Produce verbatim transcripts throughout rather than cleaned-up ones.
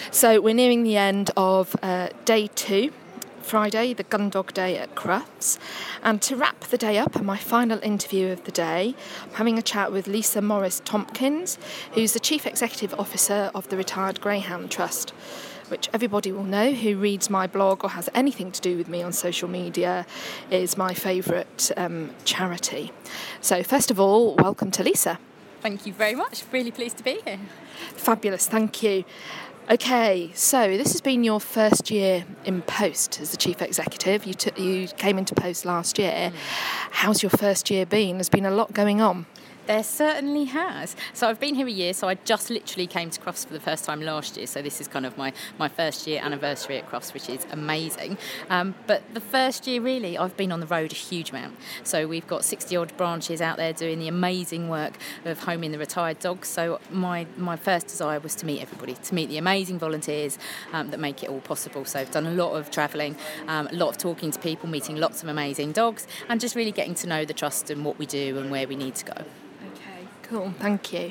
So we're nearing the end of uh, day two, Friday, the Gun Dog Day at Crufts. And to wrap the day up and my final interview of the day, I'm having a chat with Lisa Morris-Tompkins, who's the Chief Executive Officer of the Retired Greyhound Trust, which everybody will know who reads my blog or has anything to do with me on social media is my favourite um, charity. So first of all, welcome to Lisa. Thank you very much. Really pleased to be here. Fabulous, thank you. Okay, so this has been your first year in post as the Chief Executive. You took, you came into post last year. Mm. How's your first year been? There's been a lot going on. There certainly has. So I've been here a year, so I just literally came to Crufts for the first time last year. So this is kind of my, my first year anniversary at Crufts, which is amazing. Um, but the first year, really, I've been on the road a huge amount. So we've got sixty-odd branches out there doing the amazing work of homing the retired dogs. So my, my first desire was to meet everybody, to meet the amazing volunteers um, that make it all possible. So I've done a lot of travelling, um, a lot of talking to people, meeting lots of amazing dogs, and just really getting to know the trust and what we do and where we need to go. Cool, thank you.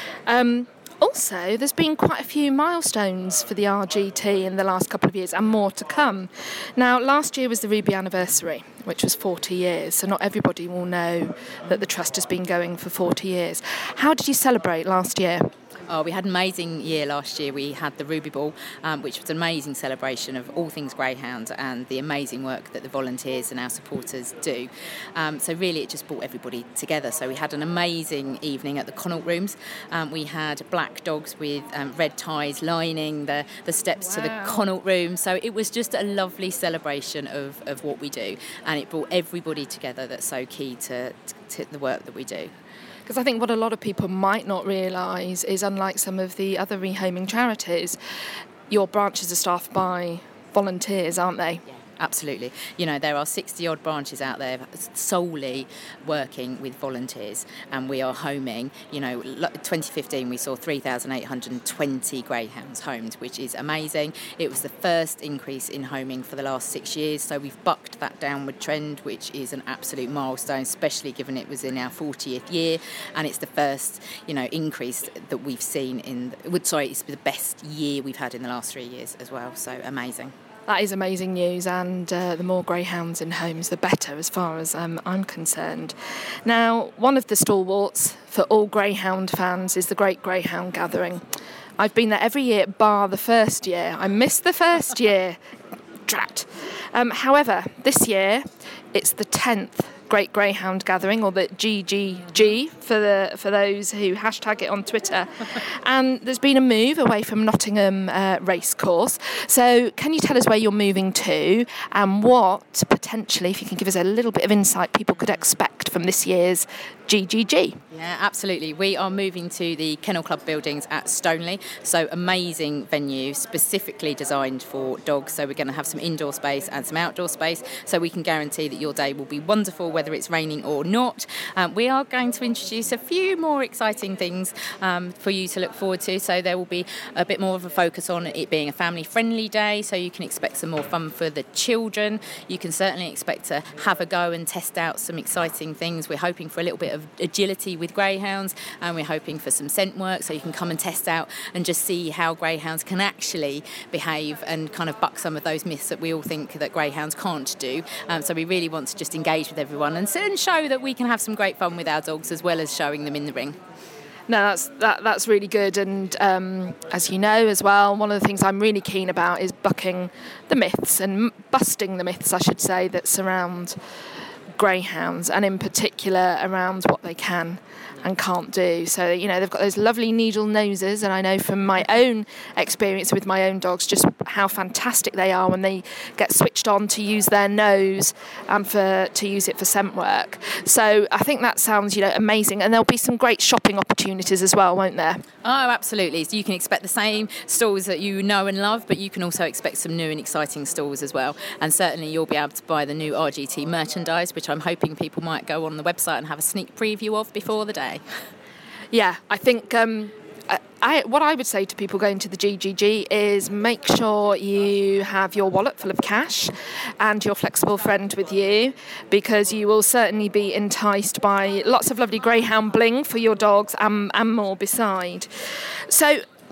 Um, also, there's been quite a few milestones for the R G T in the last couple of years and more to come. Now, last year was the Ruby anniversary, which was forty years, so not everybody will know that the Trust has been going for forty years. How did you celebrate last year? Oh, we had an amazing year last year. We had the Ruby Ball, um, which was an amazing celebration of all things greyhound and the amazing work that the volunteers and our supporters do. Um, so really it just brought everybody together. So we had an amazing evening at the Connaught Rooms. Um, we had black dogs with um, red ties lining the, the steps wow. to the Connaught Room. So it was just a lovely celebration of, of what we do. And it brought everybody together that's so key to, to the work that we do. Because I think what a lot of people might not realise is, unlike some of the other rehoming charities, your branches are staffed by volunteers, aren't they? Yeah. Absolutely. You know, there are sixty-odd branches out there solely working with volunteers, and we are homing. You know, twenty fifteen we saw three thousand eight hundred twenty greyhounds homed, which is amazing. It was the first increase in homing for the last six years, so we've bucked that downward trend, which is an absolute milestone, especially given it was in our fortieth year, and it's the first, you know, increase that we've seen in, sorry, it's the best year we've had in the last three years as well, so amazing. That is amazing news, and uh, the more greyhounds in homes, the better, as far as um, I'm concerned. Now, one of the stalwarts for all greyhound fans is the Great Greyhound Gathering. I've been there every year, bar the first year. I missed the first year. Drat. Um, however, this year, it's the tenth Great Greyhound Gathering, or the G G G for the for those who hashtag it on Twitter. And there's been a move away from Nottingham uh, Racecourse. So can you tell us where you're moving to and what potentially, if you can give us a little bit of insight, people could expect from this year's G G G? Yeah, absolutely. We are moving to the Kennel Club buildings at Stoneleigh. So amazing venue, specifically designed for dogs. So we're going to have some indoor space and some outdoor space, so we can guarantee that your day will be wonderful, whether it's raining or not. Um, we are going to introduce a few more exciting things um, for you to look forward to. So there will be a bit more of a focus on it being a family-friendly day, so you can expect some more fun for the children. You can certainly expect to have a go and test out some exciting things. We're hoping for a little bit of agility with greyhounds, and we're hoping for some scent work, so you can come and test out and just see how greyhounds can actually behave and kind of buck some of those myths that we all think that greyhounds can't do. Um, so we really want to just engage with everyone and show that we can have some great fun with our dogs, as well as showing them in the ring. No, that's that, that's really good, and um, as you know as well, one of the things I'm really keen about is bucking the myths and busting the myths, I should say, that surround greyhounds, and in particular around what they can and can't do. So, you know, they've got those lovely needle noses, and I know from my own experience with my own dogs just how fantastic they are when they get switched on to use their nose and for to use it for scent work. So I think that sounds, you know, amazing, and there'll be some great shopping opportunities as well, won't there? Oh, absolutely. So you can expect the same stalls that you know and love, but you can also expect some new and exciting stalls as well. And certainly you'll be able to buy the new R G T merchandise, which I'm hoping people might go on the website and have a sneak preview of before the day. Yeah, I think um, I, what I would say to people going to the G G G is make sure you have your wallet full of cash and your flexible friend with you, because you will certainly be enticed by lots of lovely greyhound bling for your dogs and, and more beside. So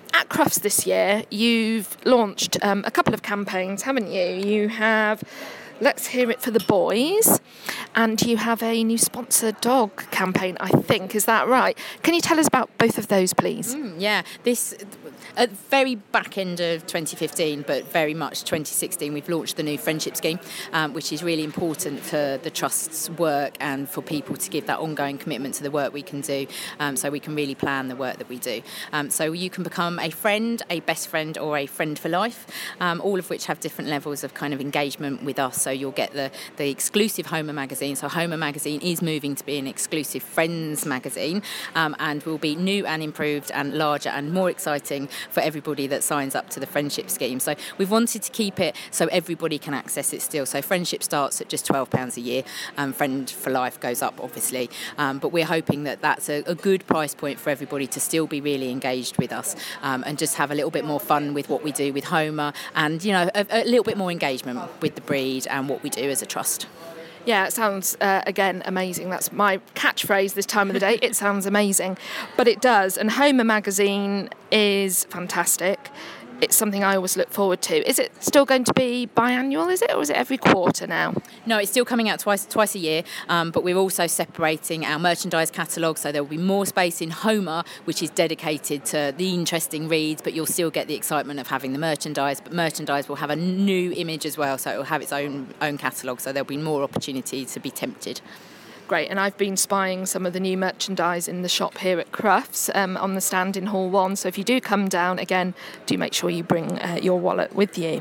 at Crufts this year, you've launched um, a couple of campaigns, haven't you? You have Let's Hear It for the Boys, and you have a new sponsored dog campaign, I think. Is that right? Can you tell us about both of those, please? Mm, yeah, this at the very back end of twenty fifteen, but very much twenty sixteen, we've launched the new friendship scheme, um, which is really important for the Trust's work and for people to give that ongoing commitment to the work we can do, um, so we can really plan the work that we do. Um, so you can become a friend, a best friend, or a friend for life, um, all of which have different levels of kind of engagement with us. So you'll get the, the exclusive Homer magazine. So Homer magazine is moving to be an exclusive Friends magazine, um, and will be new and improved and larger and more exciting for everybody that signs up to the friendship scheme. So we've wanted to keep it so everybody can access it still. So friendship starts at just twelve pounds a year, and Friend for Life goes up, obviously. Um, but we're hoping that that's a, a good price point for everybody to still be really engaged with us, um, and just have a little bit more fun with what we do with Homer, and, you know, a, a little bit more engagement with the breed and what we do as a trust. Yeah, it sounds, uh, again, amazing. That's my catchphrase this time of the day. It sounds amazing. But it does. And Homer magazine is fantastic. It's something I always look forward to. Is it still going to be biannual, is it, or is it every quarter now? No, it's still coming out twice twice a year, um, but we're also separating our merchandise catalogue, so there will be more space in Homer, which is dedicated to the interesting reads, but you'll still get the excitement of having the merchandise. But merchandise will have a new image as well, so it will have its own own catalogue, so there'll be more opportunity to be tempted. Great, and I've been spying some of the new merchandise in the shop here at Crufts, um, on the stand in Hall one. So if you do come down, again, do make sure you bring uh, your wallet with you.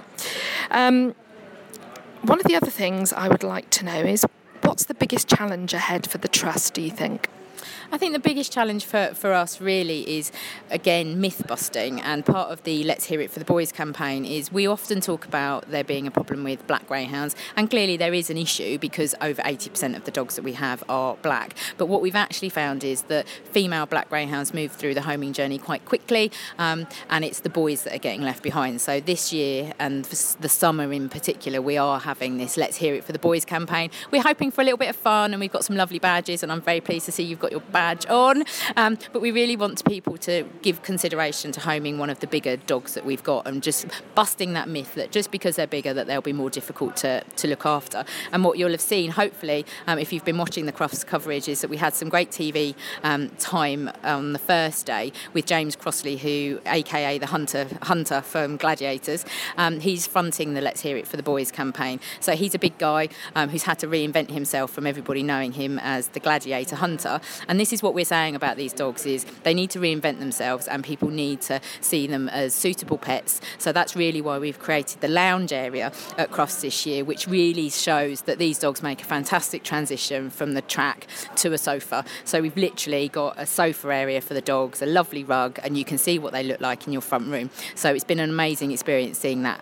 Um, one of the other things I would like to know is, what's the biggest challenge ahead for the Trust, do you think? I think the biggest challenge for, for us really is, again, myth busting, and part of the Let's Hear It for the Boys campaign is we often talk about there being a problem with black greyhounds, and clearly there is an issue because over eighty percent of the dogs that we have are black. But what we've actually found is that female black greyhounds move through the homing journey quite quickly, um, and it's the boys that are getting left behind. So this year, and for the summer in particular, we are having this Let's Hear It for the Boys campaign. We're hoping for a little bit of fun, and we've got some lovely badges, and I'm very pleased to see you've got your badge on, um, but we really want people to give consideration to homing one of the bigger dogs that we've got, and just busting that myth that just because they're bigger that they'll be more difficult to, to look after. And what you'll have seen, hopefully, um, if you've been watching the Crufts coverage, is that we had some great T V um, time on the first day with James Crossley, who, aka the Hunter Hunter from Gladiators. Um, he's fronting the Let's Hear It for the Boys campaign. So he's a big guy um, who's had to reinvent himself from everybody knowing him as the Gladiator Hunter. And this is what we're saying about these dogs, is they need to reinvent themselves, and people need to see them as suitable pets. So that's really why we've created the lounge area at Crufts this year, which really shows that these dogs make a fantastic transition from the track to a sofa. So we've literally got a sofa area for the dogs, a lovely rug, and you can see what they look like in your front room. So it's been an amazing experience seeing that.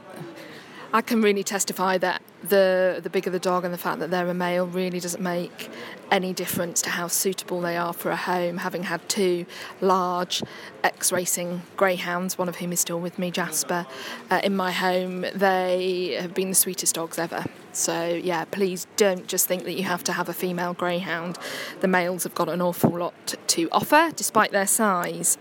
I can really testify that the the bigger the dog and the fact that they're a male really doesn't make any difference to how suitable they are for a home. Having had two large ex-racing greyhounds, one of whom is still with me, Jasper, uh, in my home, they have been the sweetest dogs ever. So yeah, please don't just think that you have to have a female greyhound. The males have got an awful lot to offer, despite their size.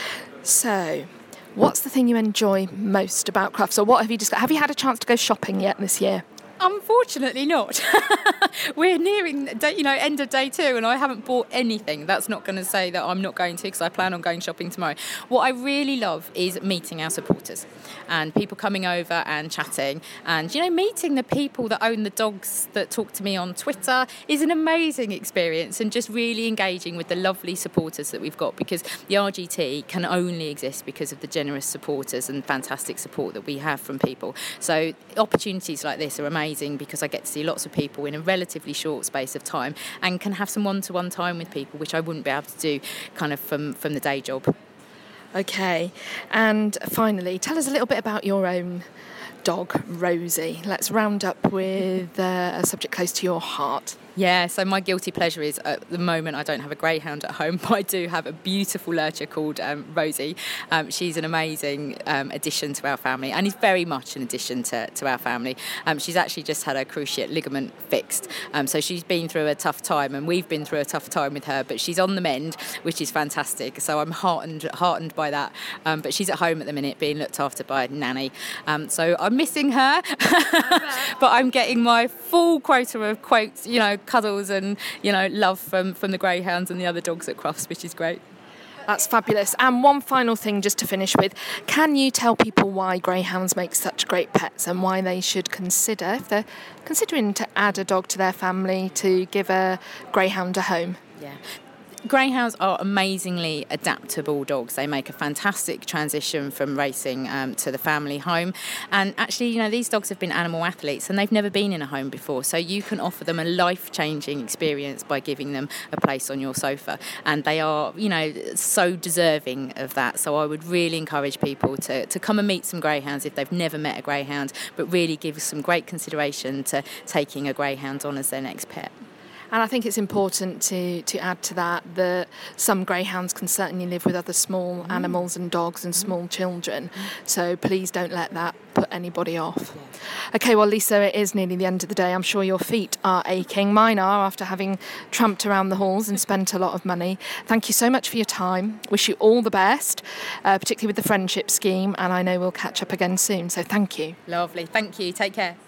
So, what's the thing you enjoy most about Crufts, or what have you just have you had a chance to go shopping yet this year? Unfortunately not. We're nearing day, you know end of day two, and I haven't bought anything. That's not going to say that I'm not going to, because I plan on going shopping tomorrow. What I really love is meeting our supporters and people coming over and chatting, and you know meeting the people that own the dogs that talk to me on Twitter is an amazing experience, and just really engaging with the lovely supporters that we've got, because the R G T can only exist because of the generous supporters and fantastic support that we have from people. So opportunities like this are amazing, because I get to see lots of people in a relatively short space of time, and can have some one-to-one time with people, which I wouldn't be able to do kind of from, from the day job. Okay, and finally, tell us a little bit about your own dog, Rosie. Let's round up with uh, a subject close to your heart. Yeah, so my guilty pleasure is at the moment I don't have a greyhound at home, but I do have a beautiful lurcher called um, Rosie. Um, she's an amazing um, addition to our family and is very much an addition to, to our family. Um, she's actually just had her cruciate ligament fixed, um, so she's been through a tough time and we've been through a tough time with her, but she's on the mend, which is fantastic. So I'm heartened, heartened by that. Um, but she's at home at the minute being looked after by a nanny. Um, so I'm missing her, but I'm getting my full quota of quotes, you know, cuddles and, you know, love from, from the greyhounds and the other dogs at Crofts, which is great. That's fabulous. And one final thing just to finish with. Can you tell people why greyhounds make such great pets and why they should consider, if they're considering to add a dog to their family, to give a greyhound a home? Yeah. Greyhounds are amazingly adaptable dogs. They make a fantastic transition from racing um, to the family home. And actually, you know, these dogs have been animal athletes and they've never been in a home before. So you can offer them a life-changing experience by giving them a place on your sofa. And they are, you know, so deserving of that. So I would really encourage people to, to come and meet some greyhounds if they've never met a greyhound, but really give some great consideration to taking a greyhound on as their next pet. And I think it's important to, to add to that that some greyhounds can certainly live with other small mm. animals and dogs and mm. small children. Mm. So please don't let that put anybody off. Yeah. OK, well, Lisa, it is nearly the end of the day. I'm sure your feet are aching. Mine are, after having tramped around the halls and spent a lot of money. Thank you so much for your time. Wish you all the best, uh, particularly with the friendship scheme. And I know we'll catch up again soon. So thank you. Lovely. Thank you. Take care.